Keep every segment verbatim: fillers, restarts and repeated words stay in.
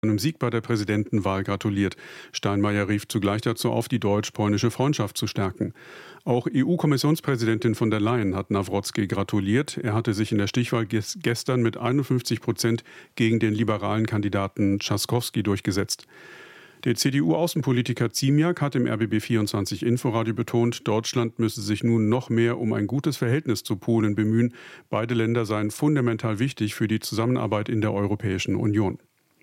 einem Sieg bei der Präsidentenwahl gratuliert. Steinmeier rief zugleich dazu auf, die deutsch-polnische Freundschaft zu stärken. Auch E U-Kommissionspräsidentin von der Leyen hat Nawrocki gratuliert. Er hatte sich in der Stichwahl gestern mit einundfünfzig Prozent gegen den liberalen Kandidaten Trzaskowski durchgesetzt. Der C D U-Außenpolitiker Ziemiak hat im R B B vierundzwanzig Inforadio betont, Deutschland müsse sich nun noch mehr um ein gutes Verhältnis zu Polen bemühen. Beide Länder seien fundamental wichtig für die Zusammenarbeit in der Europäischen Union.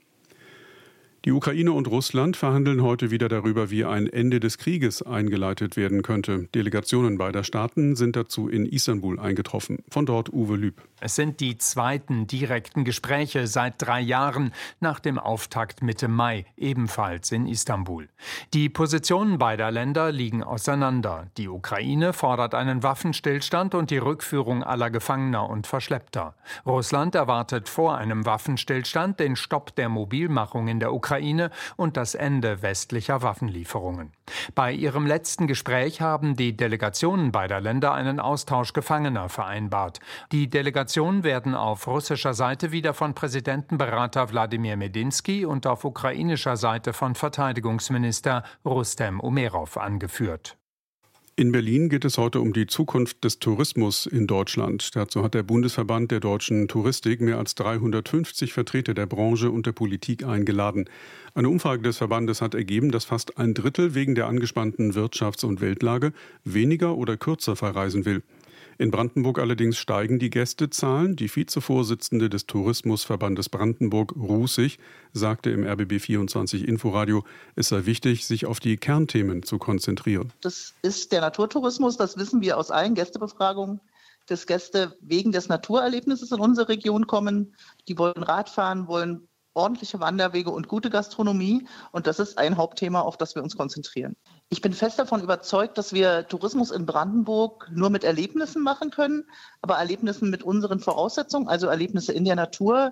Die Ukraine und Russland verhandeln heute wieder darüber, wie ein Ende des Krieges eingeleitet werden könnte. Delegationen beider Staaten sind dazu in Istanbul eingetroffen. Von dort Uwe Lüb. Es sind die zweiten direkten Gespräche seit drei Jahren nach dem Auftakt Mitte Mai, ebenfalls in Istanbul. Die Positionen beider Länder liegen auseinander. Die Ukraine fordert einen Waffenstillstand und die Rückführung aller Gefangener und Verschleppter. Russland erwartet vor einem Waffenstillstand den Stopp der Mobilmachung in der Ukraine und das Ende westlicher Waffenlieferungen. Bei ihrem letzten Gespräch haben die Delegationen beider Länder einen Austausch Gefangener vereinbart. Die Delegationen werden auf russischer Seite wieder von Präsidentenberater Wladimir Medinsky und auf ukrainischer Seite von Verteidigungsminister Rustem Umerov angeführt. In Berlin geht es heute um die Zukunft des Tourismus in Deutschland. Dazu hat der Bundesverband der deutschen Touristik mehr als dreihundertfünfzig Vertreter der Branche und der Politik eingeladen. Eine Umfrage des Verbandes hat ergeben, dass fast ein Drittel wegen der angespannten Wirtschafts- und Weltlage weniger oder kürzer verreisen will. In Brandenburg allerdings steigen die Gästezahlen. Die Vizevorsitzende des Tourismusverbandes Brandenburg, Rusig, sagte im R B B vierundzwanzig Inforadio, es sei wichtig, sich auf die Kernthemen zu konzentrieren. Das ist der Naturtourismus, das wissen wir aus allen Gästebefragungen, dass Gäste wegen des Naturerlebnisses in unsere Region kommen. Die wollen Radfahren, wollen ordentliche Wanderwege und gute Gastronomie. Und das ist ein Hauptthema, auf das wir uns konzentrieren. Ich bin fest davon überzeugt, dass wir Tourismus in Brandenburg nur mit Erlebnissen machen können, aber Erlebnissen mit unseren Voraussetzungen, also Erlebnisse in der Natur.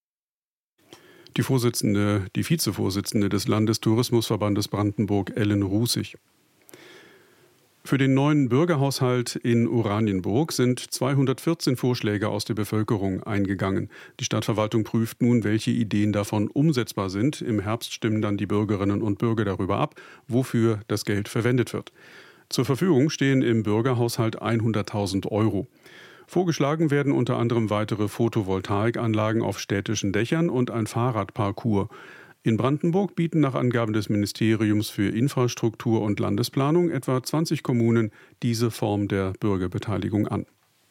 Die Vorsitzende, die Vizevorsitzende des Landestourismusverbandes Brandenburg, Ellen Rusig. Für den neuen Bürgerhaushalt in Oranienburg sind zweihundertvierzehn Vorschläge aus der Bevölkerung eingegangen. Die Stadtverwaltung prüft nun, welche Ideen davon umsetzbar sind. Im Herbst stimmen dann die Bürgerinnen und Bürger darüber ab, wofür das Geld verwendet wird. Zur Verfügung stehen im Bürgerhaushalt hunderttausend Euro. Vorgeschlagen werden unter anderem weitere Photovoltaikanlagen auf städtischen Dächern und ein Fahrradparcours. In Brandenburg bieten nach Angaben des Ministeriums für Infrastruktur und Landesplanung etwa zwanzig Kommunen diese Form der Bürgerbeteiligung an.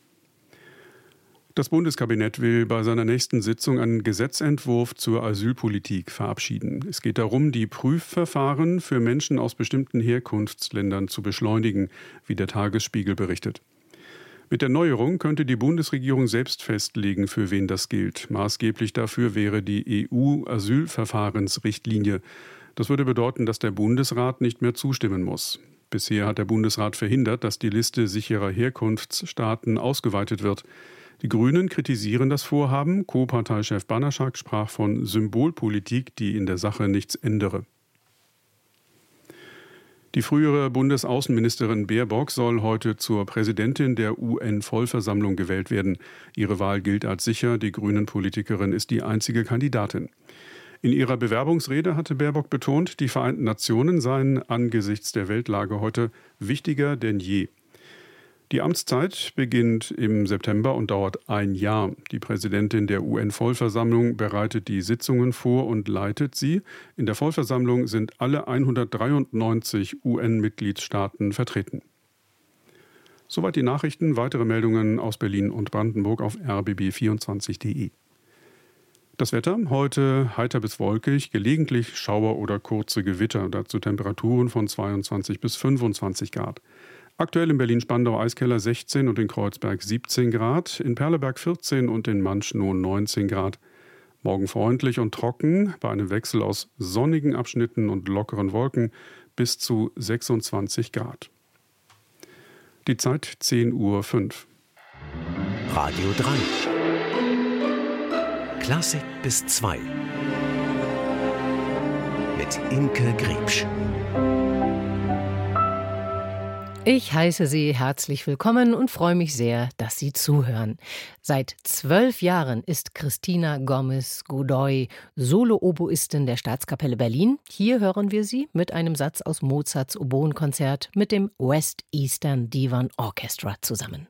Das Bundeskabinett will bei seiner nächsten Sitzung einen Gesetzentwurf zur Asylpolitik verabschieden. Es geht darum, die Prüfverfahren für Menschen aus bestimmten Herkunftsländern zu beschleunigen, wie der Tagesspiegel berichtet. Mit der Neuerung könnte die Bundesregierung selbst festlegen, für wen das gilt. Maßgeblich dafür wäre die E U-Asylverfahrensrichtlinie. Das würde bedeuten, dass der Bundesrat nicht mehr zustimmen muss. Bisher hat der Bundesrat verhindert, dass die Liste sicherer Herkunftsstaaten ausgeweitet wird. Die Grünen kritisieren das Vorhaben. Co-Parteichef Banaschak sprach von Symbolpolitik, die in der Sache nichts ändere. Die frühere Bundesaußenministerin Baerbock soll heute zur Präsidentin der U N-Vollversammlung gewählt werden. Ihre Wahl gilt als sicher. Die Grünen-Politikerin ist die einzige Kandidatin. In ihrer Bewerbungsrede hatte Baerbock betont, die Vereinten Nationen seien angesichts der Weltlage heute wichtiger denn je. Die Amtszeit beginnt im September und dauert ein Jahr. Die Präsidentin der U N-Vollversammlung bereitet die Sitzungen vor und leitet sie. In der Vollversammlung sind alle hundertdreiundneunzig U N-Mitgliedstaaten vertreten. Soweit die Nachrichten. Weitere Meldungen aus Berlin und Brandenburg auf r b b vierundzwanzig punkt de. Das Wetter heute heiter bis wolkig, gelegentlich Schauer oder kurze Gewitter. Dazu Temperaturen von zweiundzwanzig bis fünfundzwanzig Grad. Aktuell in Berlin-Spandau-Eiskeller sechzehn und in Kreuzberg siebzehn Grad, in Perleberg vierzehn und in Manschnow neunzehn Grad. Morgen freundlich und trocken, bei einem Wechsel aus sonnigen Abschnitten und lockeren Wolken bis zu sechsundzwanzig Grad. Die Zeit zehn Uhr fünf. Radio drei. Klassik bis zwei. Mit Imke Griebsch. Ich heiße Sie herzlich willkommen und freue mich sehr, dass Sie zuhören. Seit zwölf Jahren ist Christina Gomez-Godoy Solo-Oboistin der Staatskapelle Berlin. Hier hören wir sie mit einem Satz aus Mozarts Oboenkonzert mit dem West Eastern Divan Orchestra zusammen.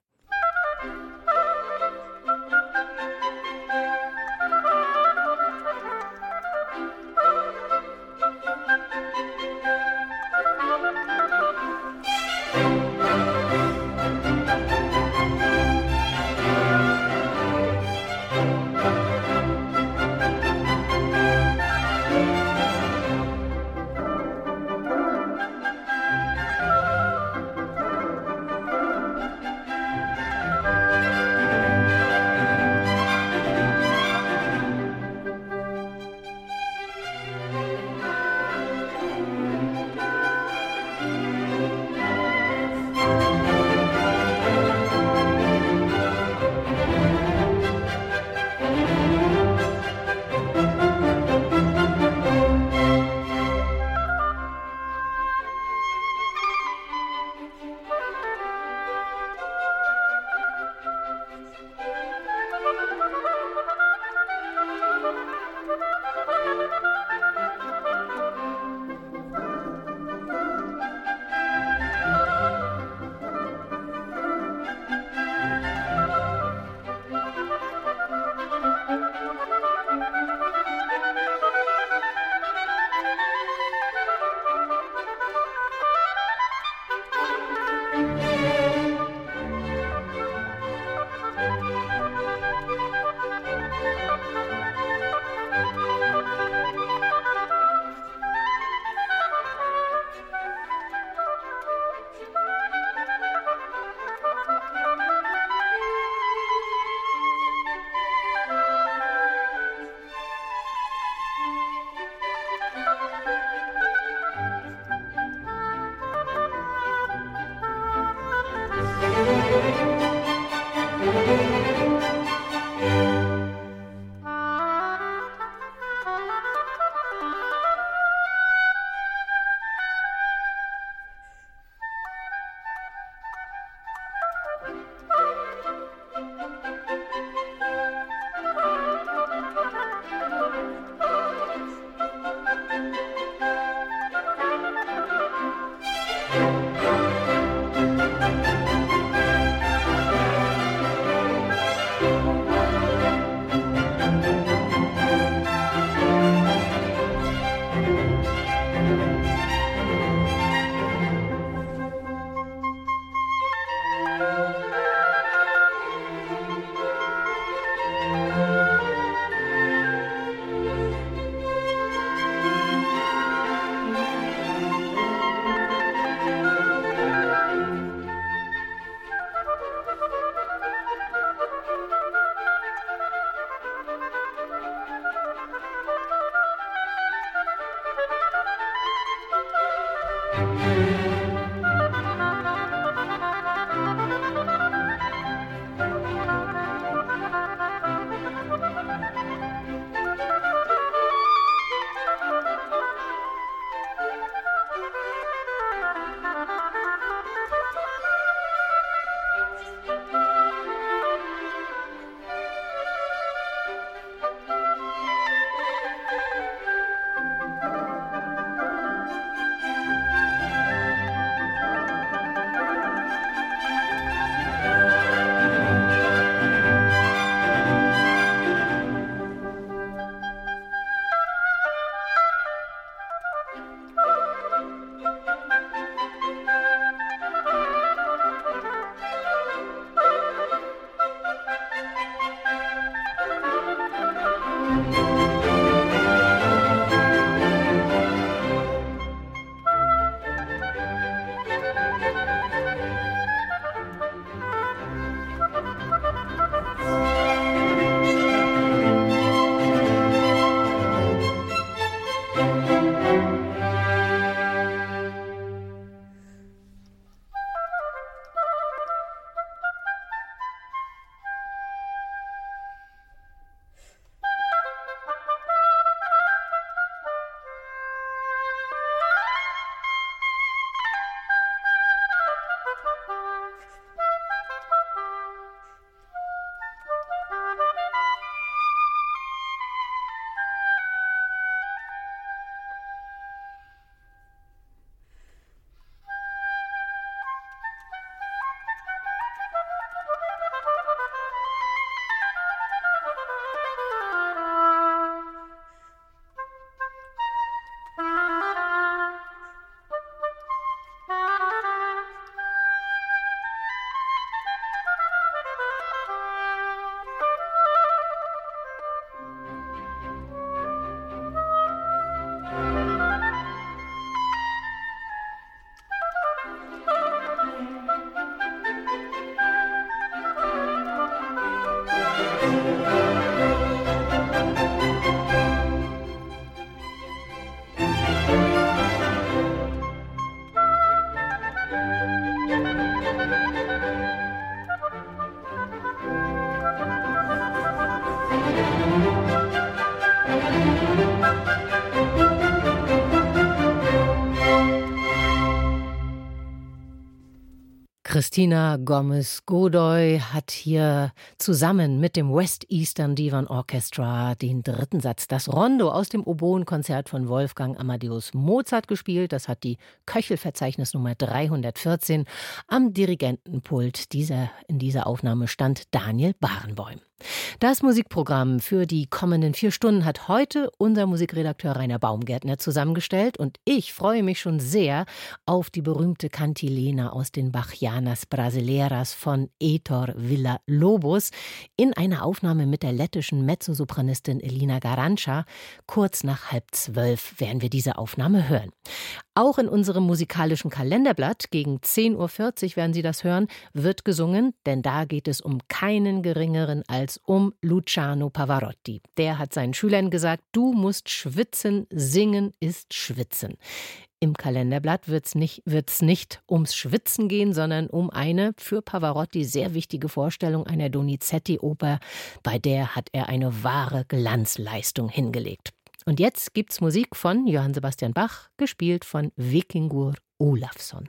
Christina Gomez Godoy hat hier zusammen mit dem West Eastern Divan Orchestra den dritten Satz, das Rondo aus dem Oboenkonzert von Wolfgang Amadeus Mozart gespielt. Das hat die Köchelverzeichnisnummer dreihundertvierzehn. Am Dirigentenpult dieser, in dieser Aufnahme stand Daniel Barenboim. Das Musikprogramm für die kommenden vier Stunden hat heute unser Musikredakteur Rainer Baumgärtner zusammengestellt und ich freue mich schon sehr auf die berühmte Cantilena aus den Bachianas Brasileiras von Heitor Villa-Lobos in einer Aufnahme mit der lettischen Mezzosopranistin Elina Garanca. Kurz nach halb zwölf werden wir diese Aufnahme hören. Auch in unserem musikalischen Kalenderblatt, gegen zehn Uhr vierzig werden Sie das hören, wird gesungen, denn da geht es um keinen geringeren als um Luciano Pavarotti. Der hat seinen Schülern gesagt, du musst schwitzen, singen ist schwitzen. Im Kalenderblatt wird es nicht, wird's nicht ums Schwitzen gehen, sondern um eine für Pavarotti sehr wichtige Vorstellung einer Donizetti-Oper, bei der hat er eine wahre Glanzleistung hingelegt. Und jetzt gibt's Musik von Johann Sebastian Bach, gespielt von Vikingur Olafsson.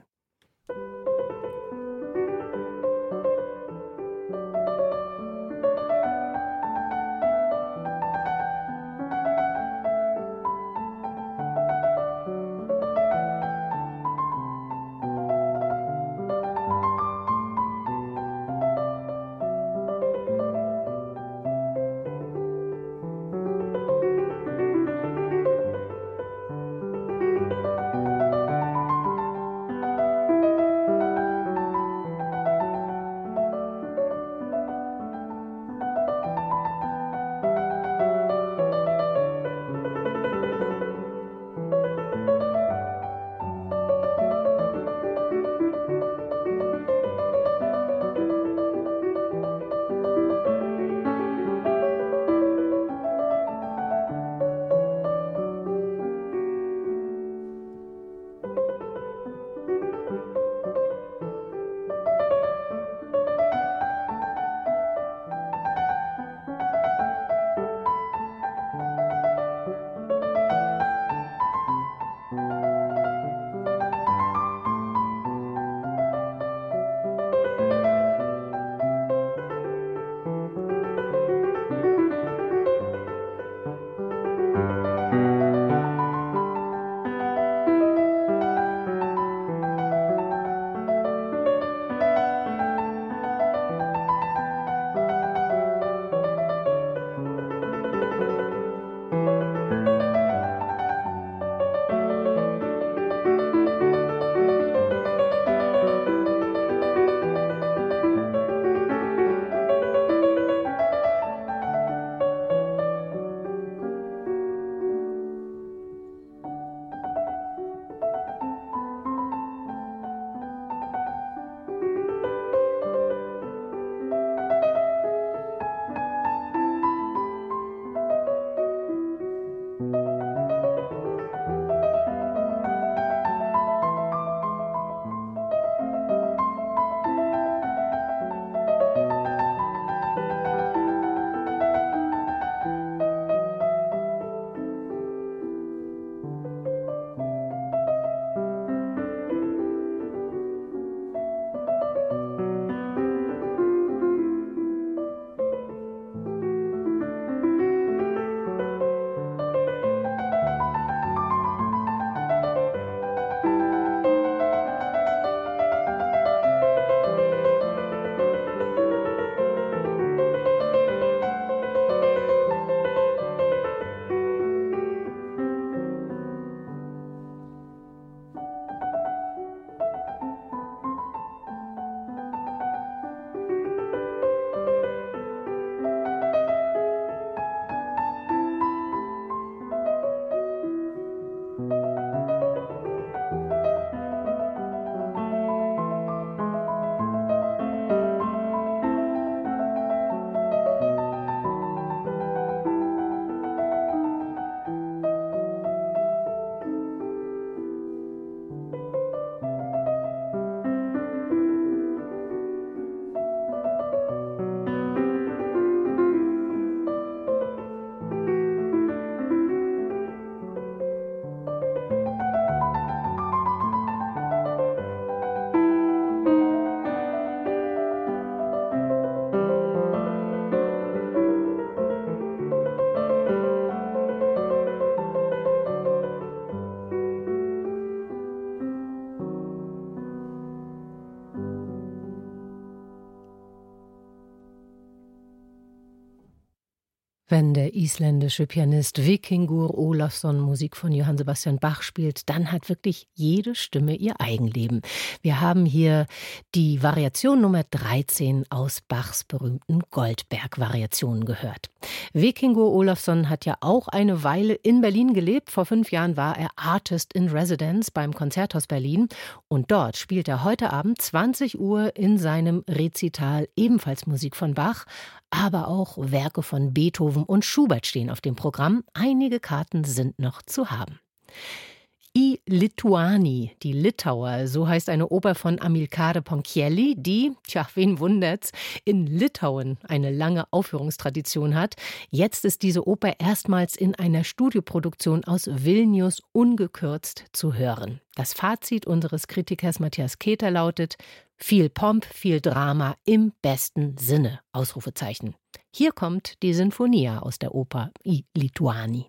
Wenn der isländische Pianist Vikingur Ólafsson Musik von Johann Sebastian Bach spielt, dann hat wirklich jede Stimme ihr Eigenleben. Wir haben hier die Variation Nummer dreizehn aus Bachs berühmten Goldberg-Variationen gehört. Vikingur Ólafsson hat ja auch eine Weile in Berlin gelebt. Vor fünf Jahren war er Artist in Residence beim Konzerthaus Berlin. Und dort spielt er heute Abend zwanzig Uhr in seinem Rezital ebenfalls Musik von Bach. Aber auch Werke von Beethoven und Schubert stehen auf dem Programm. Einige Karten sind noch zu haben. I Lituani, die Litauer, so heißt eine Oper von Amilcare Ponchielli, die, tja, wen wundert's, in Litauen eine lange Aufführungstradition hat. Jetzt ist diese Oper erstmals in einer Studioproduktion aus Vilnius ungekürzt zu hören. Das Fazit unseres Kritikers Matthias Keter lautet: viel Pomp, viel Drama im besten Sinne, Ausrufezeichen. Hier kommt die Sinfonia aus der Oper I Lituani.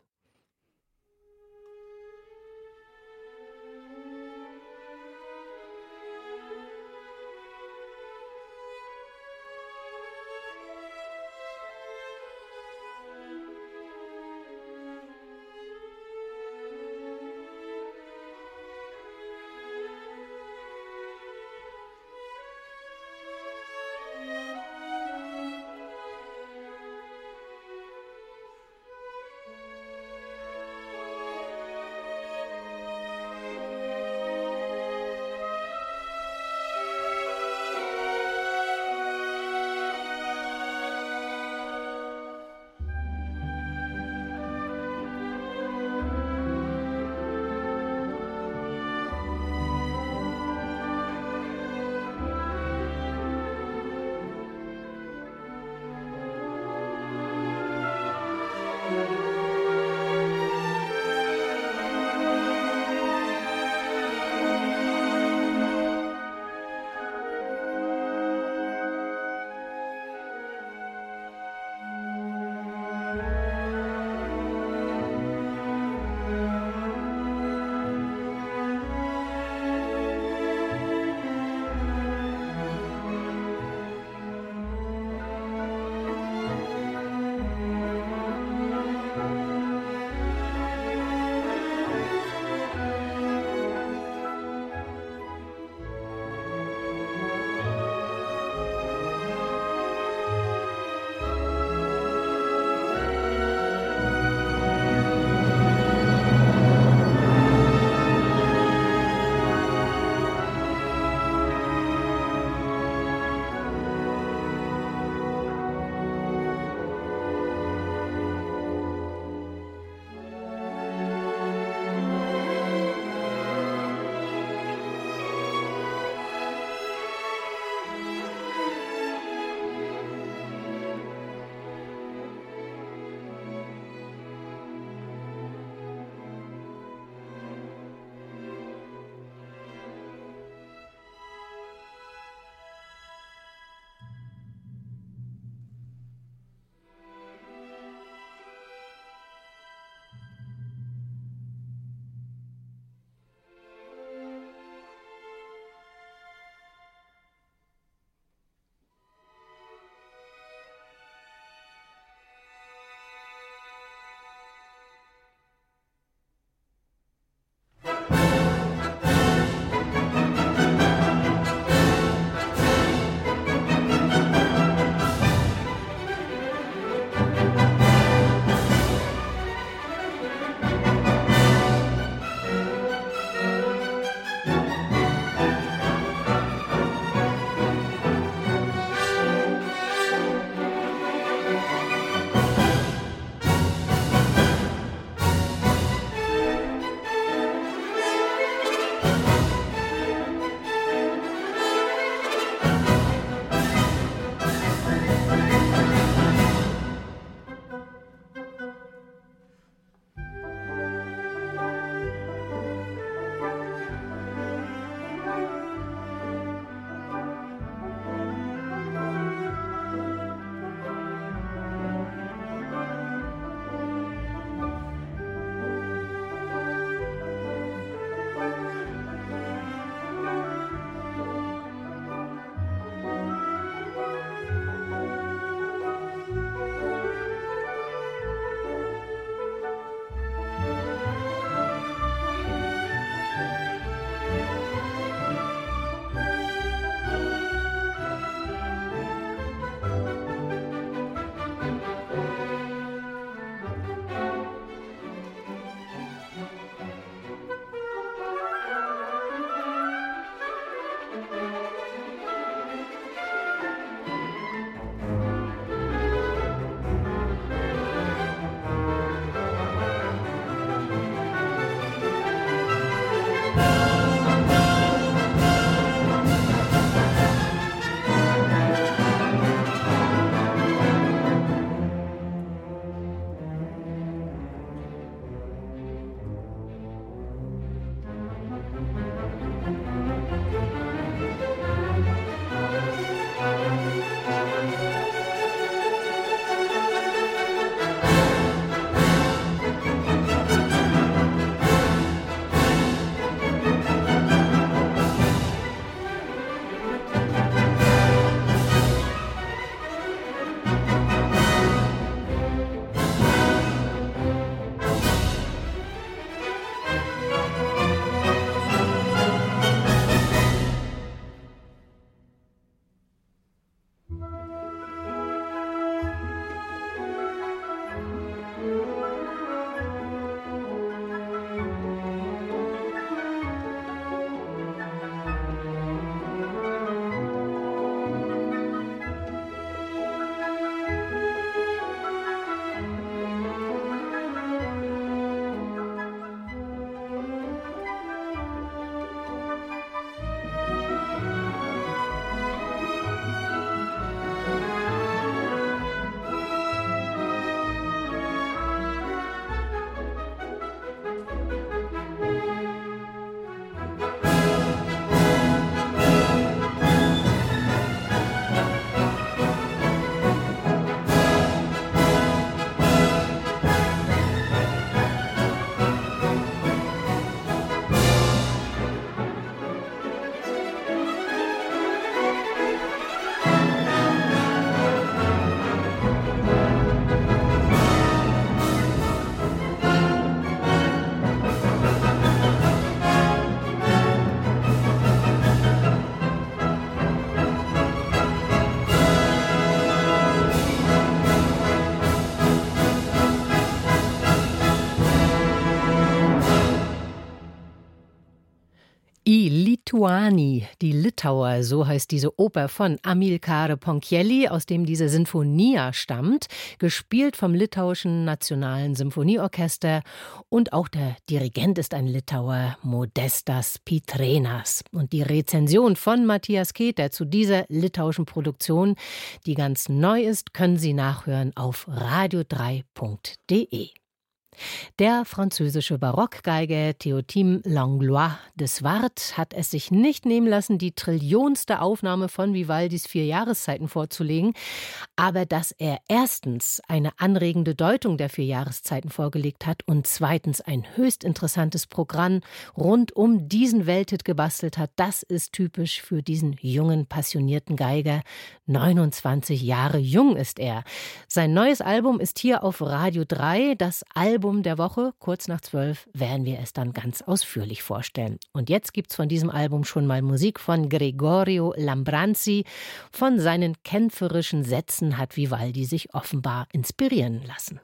I Lituani, die Litauer, so heißt diese Oper von Amilcare Ponchielli, aus dem diese Sinfonia stammt, gespielt vom litauischen Nationalen Symphonieorchester, und auch der Dirigent ist ein Litauer, Modestas Pitrenas. Und die Rezension von Matthias Keter zu dieser litauischen Produktion, die ganz neu ist, können Sie nachhören auf radio drei punkt de. Der französische Barockgeiger Théotime Langlois de Swart hat es sich nicht nehmen lassen, die trillionste Aufnahme von Vivaldis Vier Jahreszeiten vorzulegen, aber dass er erstens eine anregende Deutung der Vier Jahreszeiten vorgelegt hat und zweitens ein höchst interessantes Programm rund um diesen Welthit gebastelt hat, das ist typisch für diesen jungen, passionierten Geiger. neunundzwanzig Jahre jung ist er. Sein neues Album ist hier auf Radio drei, das Album der Woche. Kurz nach zwölf werden wir es dann ganz ausführlich vorstellen. Und jetzt gibt's von diesem Album schon mal Musik von Gregorio Lambranzi. Von seinen kämpferischen Sätzen hat Vivaldi sich offenbar inspirieren lassen.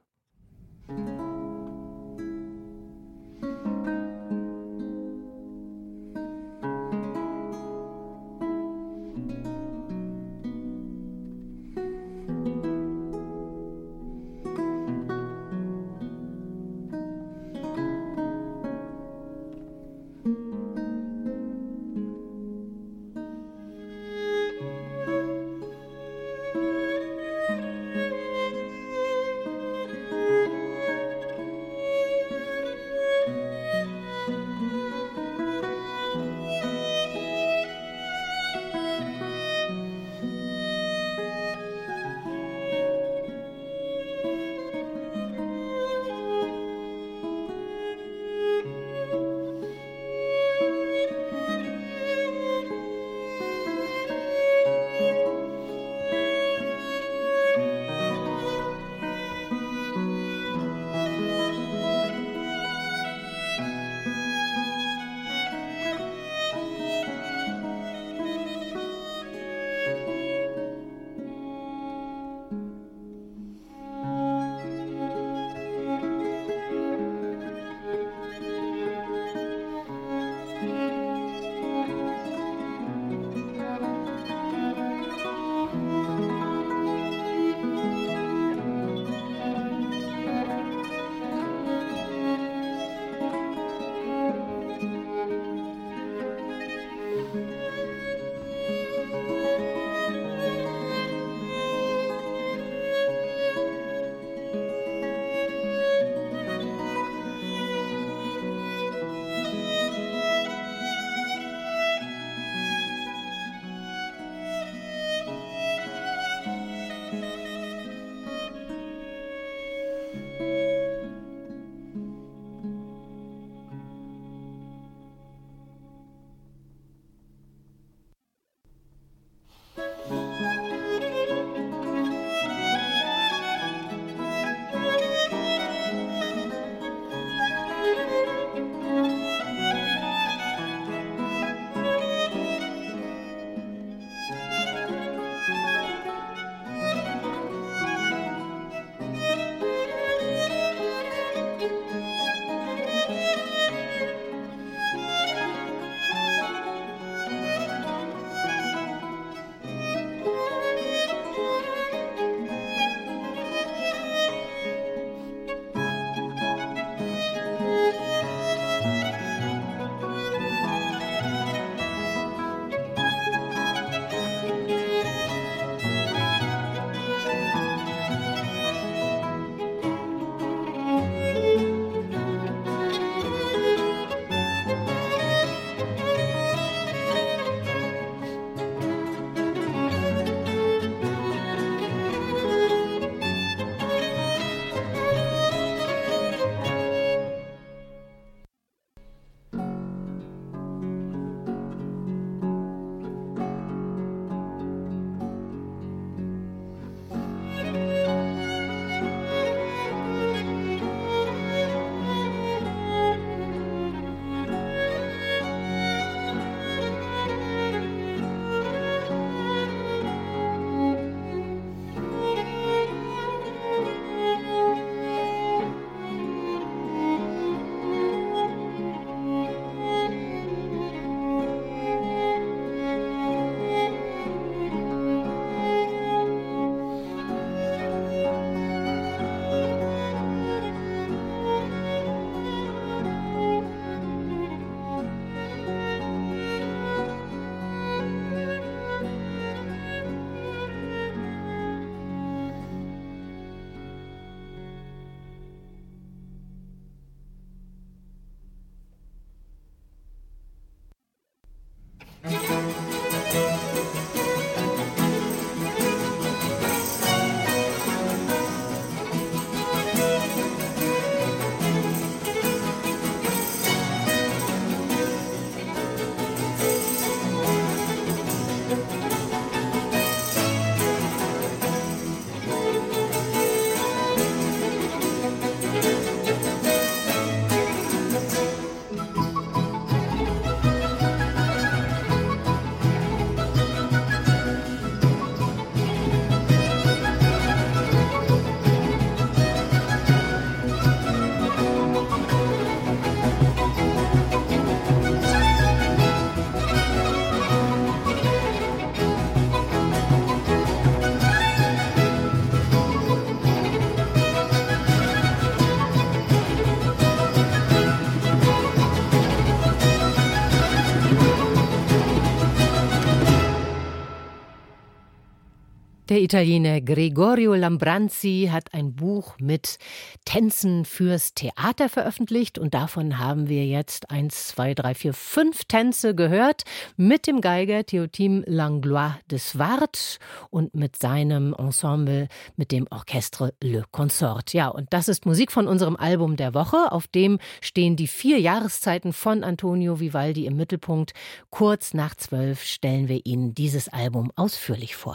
Der Italiener Gregorio Lambranzi hat ein Buch mit Tänzen fürs Theater veröffentlicht und davon haben wir jetzt eins, zwei, drei, vier, fünf Tänze gehört mit dem Geiger Théotime Langlois de Swart und mit seinem Ensemble, mit dem Orchestre Le Consort. Ja, und das ist Musik von unserem Album der Woche, auf dem stehen die vier Jahreszeiten von Antonio Vivaldi im Mittelpunkt. Kurz nach zwölf stellen wir Ihnen dieses Album ausführlich vor.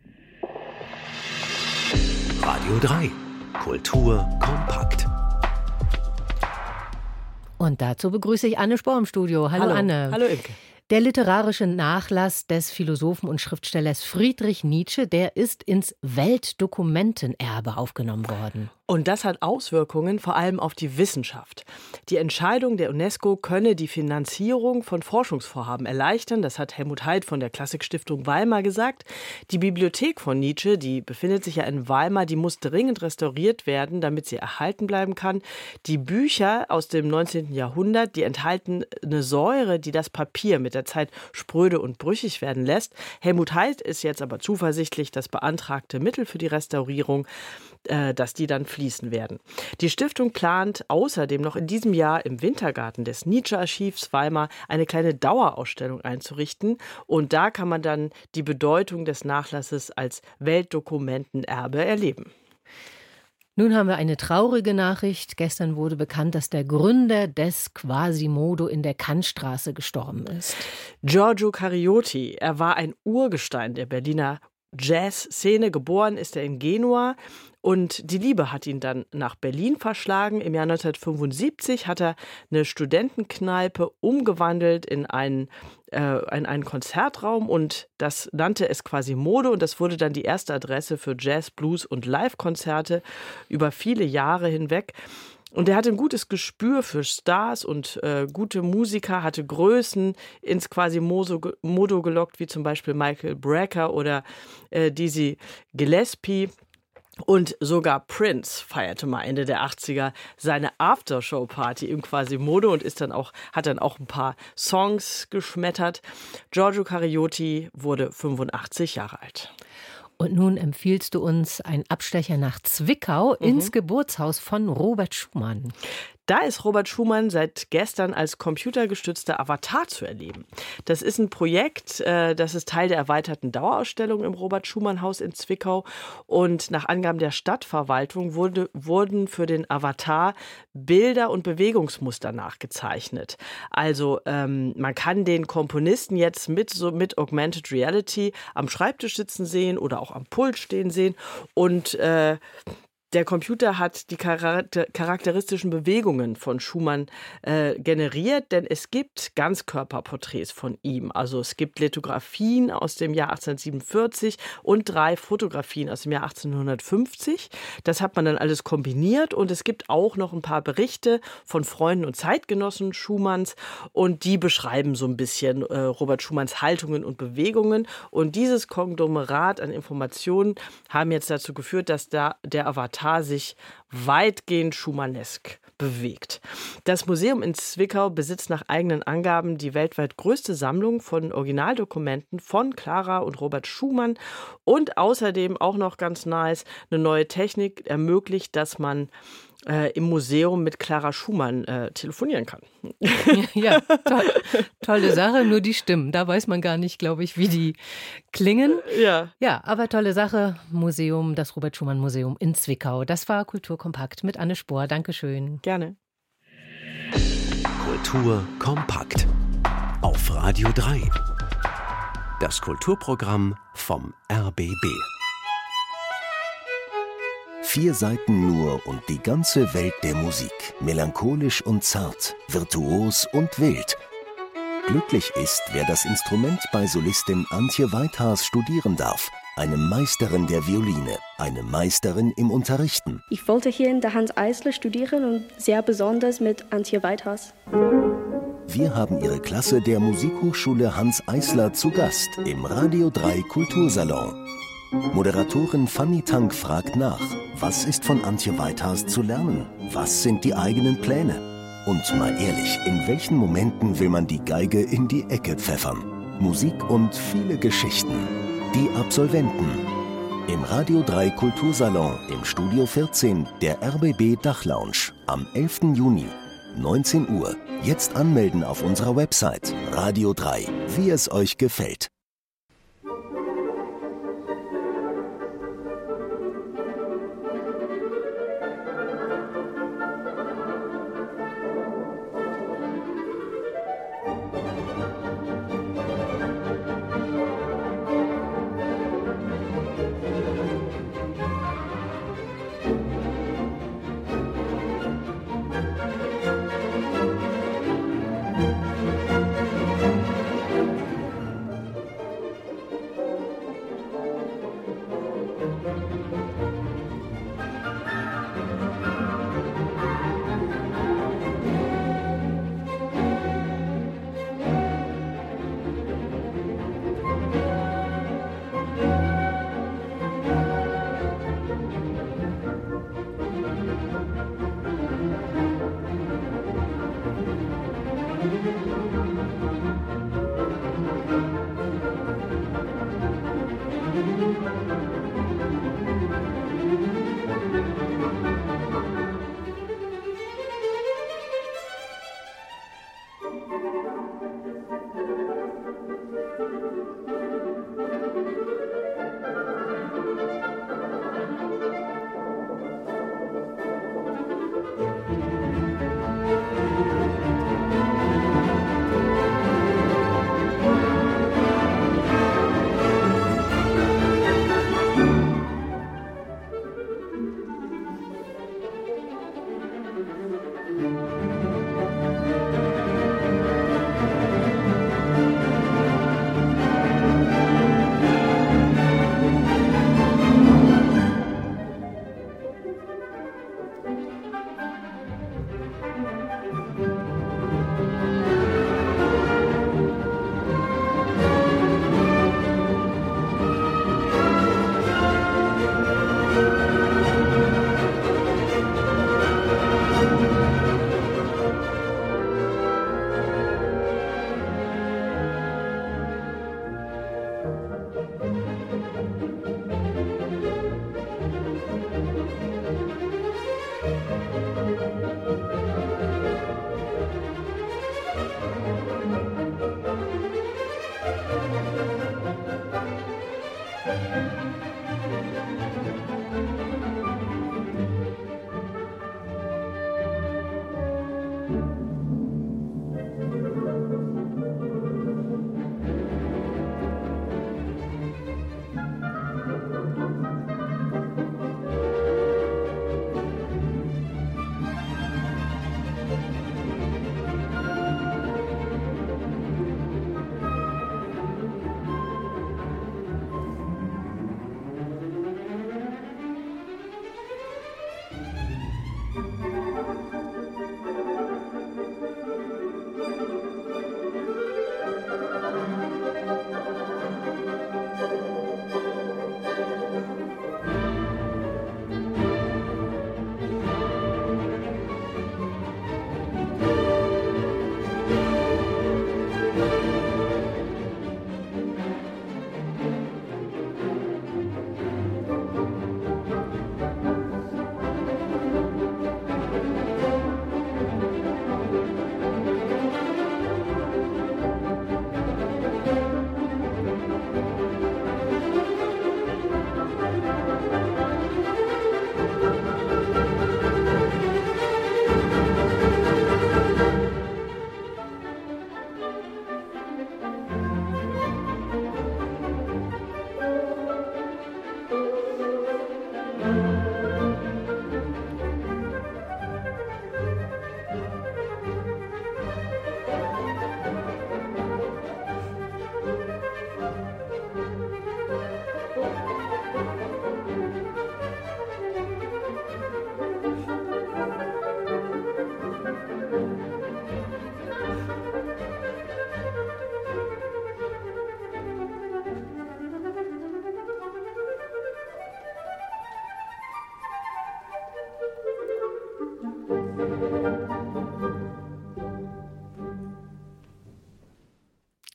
Radio drei. Kultur kompakt. Und dazu begrüße ich Anne Spohr im Studio. Hallo, Hallo Anne. Hallo Imke. Der literarische Nachlass des Philosophen und Schriftstellers Friedrich Nietzsche, der ist ins Weltdokumentenerbe aufgenommen worden. Und das hat Auswirkungen vor allem auf die Wissenschaft. Die Entscheidung der UNESCO könne die Finanzierung von Forschungsvorhaben erleichtern. Das hat Helmut Haidt von der Klassikstiftung Weimar gesagt. Die Bibliothek von Nietzsche, die befindet sich ja in Weimar, die muss dringend restauriert werden, damit sie erhalten bleiben kann. Die Bücher aus dem neunzehnten Jahrhundert, die enthalten eine Säure, die das Papier mit der Zeit spröde und brüchig werden lässt. Helmut Haidt ist jetzt aber zuversichtlich, dass beantragte Mittel für die Restaurierung, äh, dass die dann fließen werden. Die Stiftung plant außerdem noch in diesem Jahr im Wintergarten des Nietzsche-Archivs Weimar eine kleine Dauerausstellung einzurichten. Und da kann man dann die Bedeutung des Nachlasses als Weltdokumentenerbe erleben. Nun haben wir eine traurige Nachricht. Gestern wurde bekannt, dass der Gründer des Quasimodo in der Kantstraße gestorben ist. Giorgio Cariotti, er war ein Urgestein der Berliner Jazzszene. Geboren ist er in Genua. Und die Liebe hat ihn dann nach Berlin verschlagen. Im Jahr neunzehnhundertfünfundsiebzig hat er eine Studentenkneipe umgewandelt in einen, äh, in einen Konzertraum und das nannte es Quasimodo und das wurde dann die erste Adresse für Jazz, Blues und Live-Konzerte über viele Jahre hinweg. Und er hatte ein gutes Gespür für Stars und äh, gute Musiker, hatte Größen ins Quasimodo gelockt, wie zum Beispiel Michael Brecker oder äh, Dizzy Gillespie. Und sogar Prince feierte mal Ende der achtziger seine Aftershow-Party im Quasimodo und ist dann auch, hat dann auch ein paar Songs geschmettert. Giorgio Cariotti wurde fünfundachtzig Jahre alt. Und nun empfiehlst du uns einen Abstecher nach Zwickau mhm. ins Geburtshaus von Robert Schumann. Da ist Robert Schumann seit gestern als computergestützter Avatar zu erleben. Das ist ein Projekt, das ist Teil der erweiterten Dauerausstellung im Robert-Schumann-Haus in Zwickau. Und nach Angaben der Stadtverwaltung wurde, wurden für den Avatar Bilder und Bewegungsmuster nachgezeichnet. Also ähm, man kann den Komponisten jetzt mit, so mit Augmented Reality am Schreibtisch sitzen sehen oder auch am Pult stehen sehen und äh, der Computer hat die charakteristischen Bewegungen von Schumann äh, generiert, denn es gibt Ganzkörperporträts von ihm. Also es gibt Lithografien aus dem Jahr achtzehnhundertsiebenundvierzig und drei Fotografien aus dem Jahr achtzehnhundertfünfzig. Das hat man dann alles kombiniert und es gibt auch noch ein paar Berichte von Freunden und Zeitgenossen Schumanns und die beschreiben so ein bisschen äh, Robert Schumanns Haltungen und Bewegungen. Und dieses Konglomerat an Informationen haben jetzt dazu geführt, dass da der Avatar sich weitgehend schumannesk bewegt. Das Museum in Zwickau besitzt nach eigenen Angaben die weltweit größte Sammlung von Originaldokumenten von Clara und Robert Schumann und außerdem auch noch ganz nice, eine neue Technik ermöglicht, dass man äh, im Museum mit Clara Schumann äh, telefonieren kann. Ja, toll. Tolle Sache, nur die Stimmen. Da weiß man gar nicht, glaube ich, wie die klingen. Ja. Ja, aber tolle Sache. Museum, das Robert-Schumann-Museum in Zwickau. Das war Kulturkompakt mit Anne Spohr. Dankeschön. Gerne. Kultur kompakt. Auf Radio drei. Das Kulturprogramm vom R B B. Vier Seiten nur und die ganze Welt der Musik. Melancholisch und zart, virtuos und wild. Glücklich ist, wer das Instrument bei Solistin Antje Weithaas studieren darf. Eine Meisterin der Violine, eine Meisterin im Unterrichten. Ich wollte hier in der Hans Eisler studieren und sehr besonders mit Antje Weithaas. Wir haben ihre Klasse der Musikhochschule Hans Eisler zu Gast im Radio drei Kultursalon. Moderatorin Fanny Tank fragt nach, was ist von Antje Weithaas zu lernen? Was sind die eigenen Pläne? Und mal ehrlich, in welchen Momenten will man die Geige in die Ecke pfeffern? Musik und viele Geschichten. Die Absolventen. Im Radio drei Kultursalon im Studio vierzehn der R B B Dachlounge am elften Juni, neunzehn Uhr. Jetzt anmelden auf unserer Website Radio drei, wie es euch gefällt.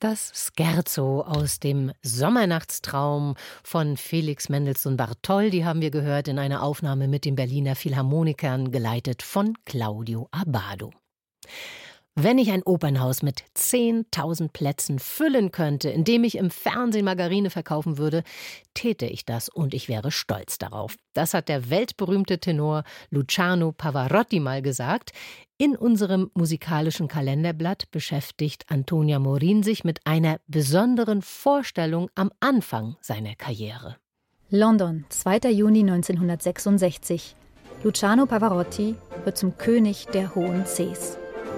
Das Scherzo aus dem Sommernachtstraum von Felix Mendelssohn Bartholdy haben wir gehört in einer Aufnahme mit den Berliner Philharmonikern, geleitet von Claudio Abbado. Wenn ich ein Opernhaus mit zehntausend Plätzen füllen könnte, indem ich im Fernsehen Margarine verkaufen würde, täte ich das und ich wäre stolz darauf. Das hat der weltberühmte Tenor Luciano Pavarotti mal gesagt. In unserem musikalischen Kalenderblatt beschäftigt Antonia Morin sich mit einer besonderen Vorstellung am Anfang seiner Karriere. London, zweiter Juni neunzehnhundertsechsundsechzig. Luciano Pavarotti wird zum König der hohen Cs.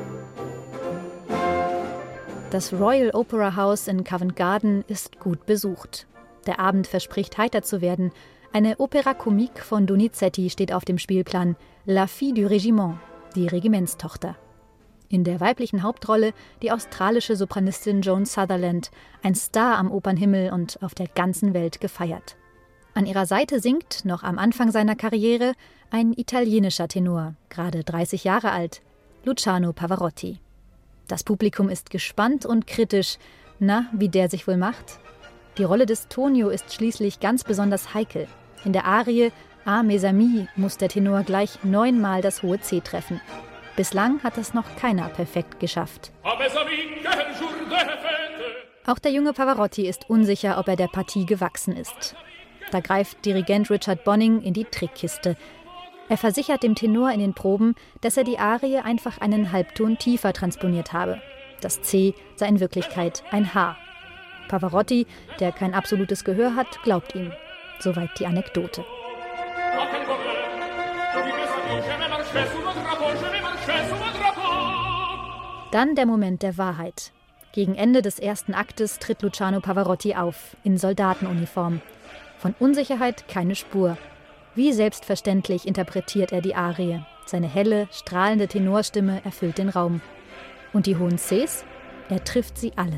Das Royal Opera House in Covent Garden ist gut besucht. Der Abend verspricht heiter zu werden. Eine Opera Comique von Donizetti steht auf dem Spielplan, La Fille du Régiment, die Regimentstochter. In der weiblichen Hauptrolle die australische Sopranistin Joan Sutherland, ein Star am Opernhimmel und auf der ganzen Welt gefeiert. An ihrer Seite singt, noch am Anfang seiner Karriere, ein italienischer Tenor, gerade dreißig Jahre alt, Luciano Pavarotti. Das Publikum ist gespannt und kritisch. Na, wie der sich wohl macht? Die Rolle des Tonio ist schließlich ganz besonders heikel. In der Arie Ah, mes amis muss der Tenor gleich neunmal das hohe C treffen. Bislang hat das noch keiner perfekt geschafft. Auch der junge Pavarotti ist unsicher, ob er der Partie gewachsen ist. Da greift Dirigent Richard Bonning in die Trickkiste. Er versichert dem Tenor in den Proben, dass er die Arie einfach einen Halbton tiefer transponiert habe. Das C sei in Wirklichkeit ein H. Pavarotti, der kein absolutes Gehör hat, glaubt ihm. Soweit die Anekdote. Dann der Moment der Wahrheit. Gegen Ende des ersten Aktes tritt Luciano Pavarotti auf, in Soldatenuniform. Von Unsicherheit keine Spur. Wie selbstverständlich interpretiert er die Arie. Seine helle, strahlende Tenorstimme erfüllt den Raum. Und die hohen Cs? Er trifft sie alle.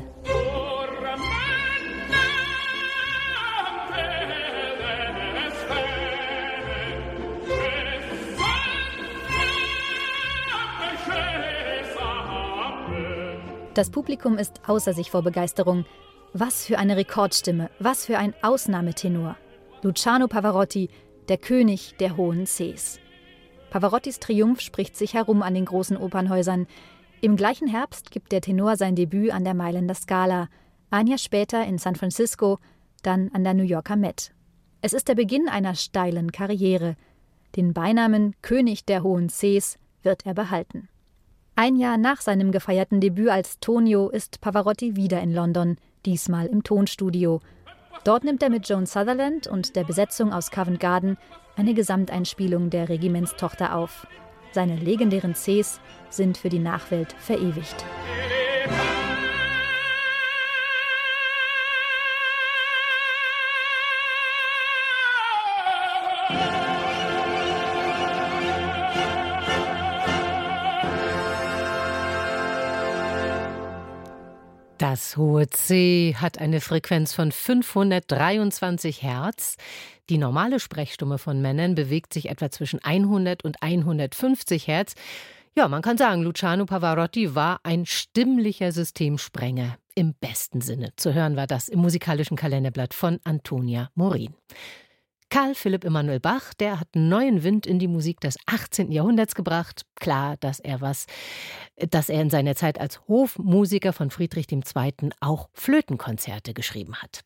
Das Publikum ist außer sich vor Begeisterung. Was für eine Rekordstimme, was für ein Ausnahmetenor. Luciano Pavarotti, der König der hohen Cs. Pavarottis Triumph spricht sich herum an den großen Opernhäusern. Im gleichen Herbst gibt der Tenor sein Debüt an der Mailänder Scala, ein Jahr später in San Francisco, dann an der New Yorker Met. Es ist der Beginn einer steilen Karriere. Den Beinamen König der hohen Cs wird er behalten. Ein Jahr nach seinem gefeierten Debüt als Tonio ist Pavarotti wieder in London, diesmal im Tonstudio. Dort nimmt er mit Joan Sutherland und der Besetzung aus Covent Garden eine Gesamteinspielung der Regimentstochter auf. Seine legendären Cs sind für die Nachwelt verewigt. Das hohe C hat eine Frequenz von fünfhundertdreiundzwanzig Hertz. Die normale Sprechstimme von Männern bewegt sich etwa zwischen hundert und hundertfünfzig Hertz. Ja, man kann sagen, Luciano Pavarotti war ein stimmlicher Systemsprenger im besten Sinne. Zu hören war das im musikalischen Kalenderblatt von Antonia Morin. Karl Philipp Emanuel Bach, der hat neuen Wind in die Musik des achtzehnten Jahrhunderts gebracht. Klar, dass er was, dass er in seiner Zeit als Hofmusiker von Friedrich der Zweite. Auch Flötenkonzerte geschrieben hat.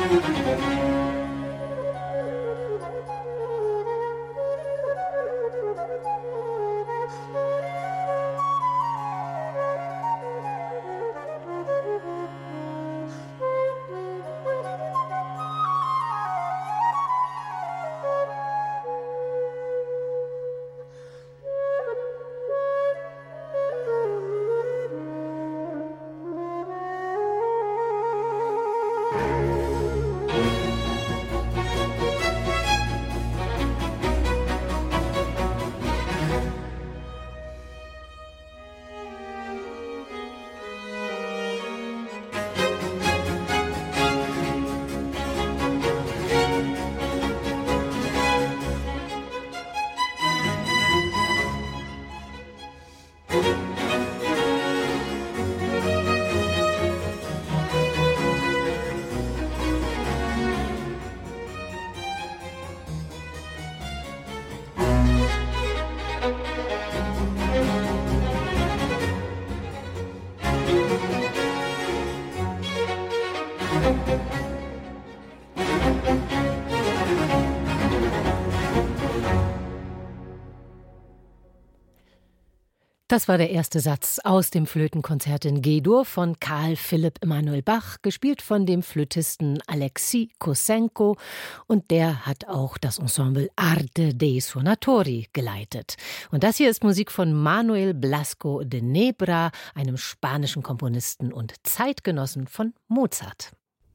Das war der erste Satz aus dem Flötenkonzert in G-Dur von Carl Philipp Emanuel Bach, gespielt von dem Flötisten Alexei Kosenko, und der hat auch das Ensemble Arte dei Suonatori geleitet. Und das hier ist Musik von Manuel Blasco de Nebra, einem spanischen Komponisten und Zeitgenossen von Mozart.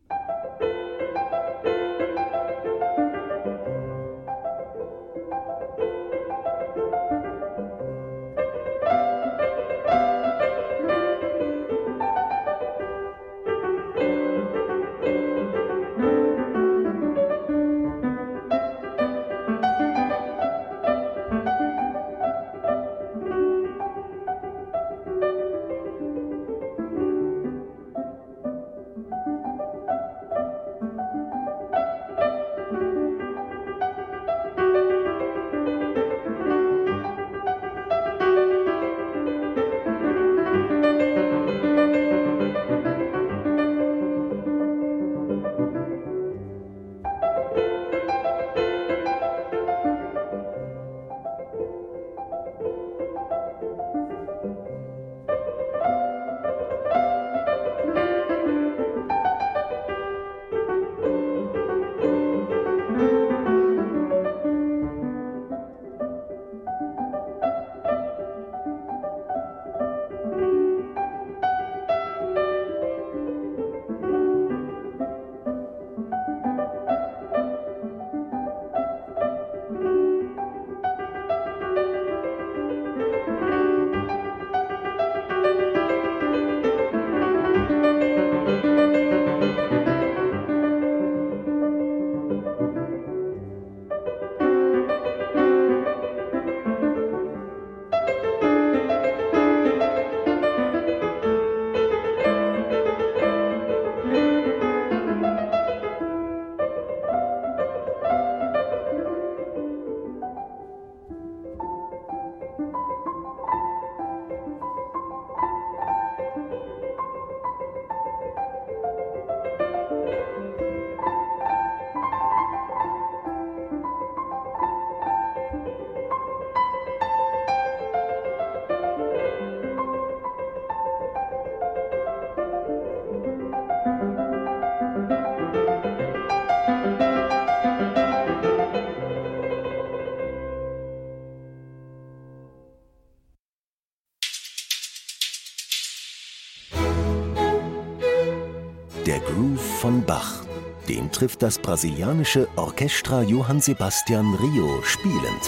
Der Groove von Bach, den trifft das brasilianische Orchestra Johann Sebastian Rio spielend.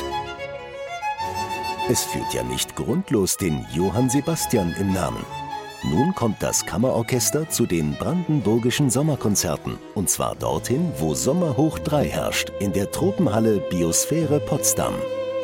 Es führt ja nicht grundlos den Johann Sebastian im Namen. Nun kommt das Kammerorchester zu den brandenburgischen Sommerkonzerten, und zwar dorthin, wo Sommer hoch drei herrscht, in der Tropenhalle Biosphäre Potsdam.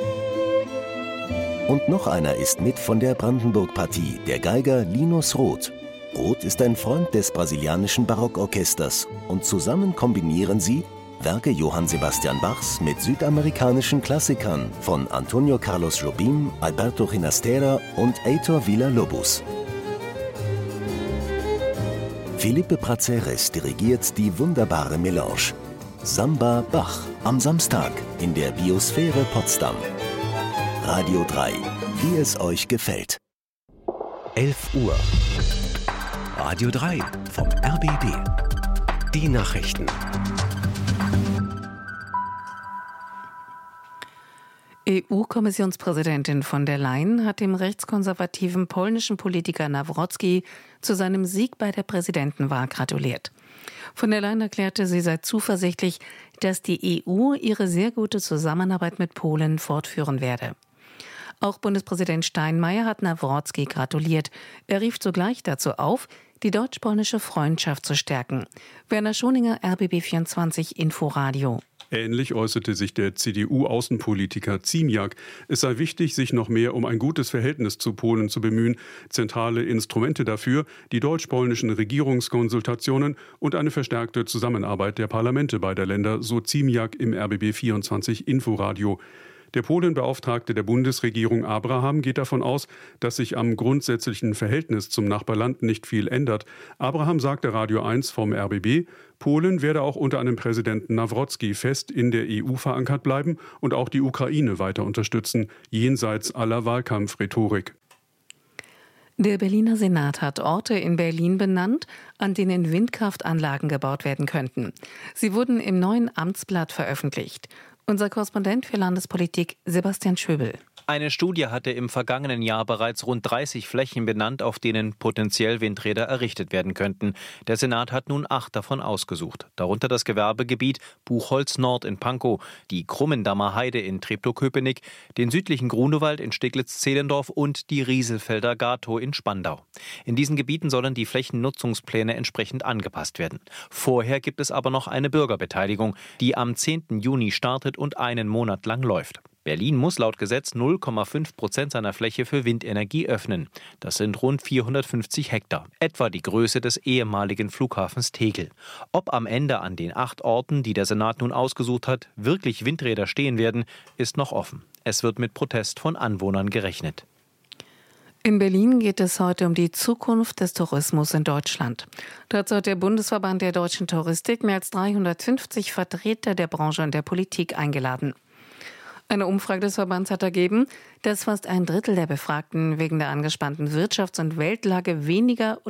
Und noch einer ist mit von der Brandenburg-Partie, der Geiger Linus Roth. Roth ist ein Freund des brasilianischen Barockorchesters, und zusammen kombinieren sie Werke Johann Sebastian Bachs mit südamerikanischen Klassikern von Antonio Carlos Jobim, Alberto Ginastera und Heitor Villa-Lobos. Philippe Prazeres dirigiert die wunderbare Melange. Samba Bach am Samstag in der Biosphäre Potsdam. Radio drei, wie es euch gefällt. elf Uhr. Radio drei vom R B B. Die Nachrichten. E U-Kommissionspräsidentin von der Leyen hat dem rechtskonservativen polnischen Politiker Nawrocki zu seinem Sieg bei der Präsidentenwahl gratuliert. Von der Leyen erklärte, sie sei zuversichtlich, dass die E U ihre sehr gute Zusammenarbeit mit Polen fortführen werde. Auch Bundespräsident Steinmeier hat Nawrocki gratuliert. Er rief zugleich dazu auf, die deutsch-polnische Freundschaft zu stärken. Werner Schoninger, R B B vierundzwanzig Inforadio. Ähnlich äußerte sich der C D U-Außenpolitiker Ziemiak. Es sei wichtig, sich noch mehr um ein gutes Verhältnis zu Polen zu bemühen. Zentrale Instrumente dafür, die deutsch-polnischen Regierungskonsultationen und eine verstärkte Zusammenarbeit der Parlamente beider Länder, so Ziemiak im R B B vierundzwanzig Inforadio. Der Polenbeauftragte der Bundesregierung Abraham geht davon aus, dass sich am grundsätzlichen Verhältnis zum Nachbarland nicht viel ändert. Abraham sagte Radio eins vom R B B, Polen werde auch unter einem Präsidenten Nawrocki fest in der E U verankert bleiben und auch die Ukraine weiter unterstützen, jenseits aller Wahlkampfrhetorik. Der Berliner Senat hat Orte in Berlin benannt, an denen Windkraftanlagen gebaut werden könnten. Sie wurden im neuen Amtsblatt veröffentlicht. Unser Korrespondent für Landespolitik Sebastian Schöbel. Eine Studie hatte im vergangenen Jahr bereits rund dreißig Flächen benannt, auf denen potenziell Windräder errichtet werden könnten. Der Senat hat nun acht davon ausgesucht. Darunter das Gewerbegebiet Buchholz Nord in Pankow, die Krummendammer Heide in Treptow-Köpenick, den südlichen Grunewald in Steglitz-Zehlendorf und die Rieselfelder Gatow in Spandau. In diesen Gebieten sollen die Flächennutzungspläne entsprechend angepasst werden. Vorher gibt es aber noch eine Bürgerbeteiligung, die am zehnten Juni startet und einen Monat lang läuft. Berlin muss laut Gesetz null Komma fünf Prozent seiner Fläche für Windenergie öffnen. Das sind rund vierhundertfünfzig Hektar, etwa die Größe des ehemaligen Flughafens Tegel. Ob am Ende an den acht Orten, die der Senat nun ausgesucht hat, wirklich Windräder stehen werden, ist noch offen. Es wird mit Protest von Anwohnern gerechnet. In Berlin geht es heute um die Zukunft des Tourismus in Deutschland. Dazu hat der Bundesverband der deutschen Touristik mehr als dreihundertfünfzig Vertreter der Branche und der Politik eingeladen. Eine Umfrage des Verbands hat ergeben, dass fast ein Drittel der Befragten wegen der angespannten Wirtschafts- und Weltlage weniger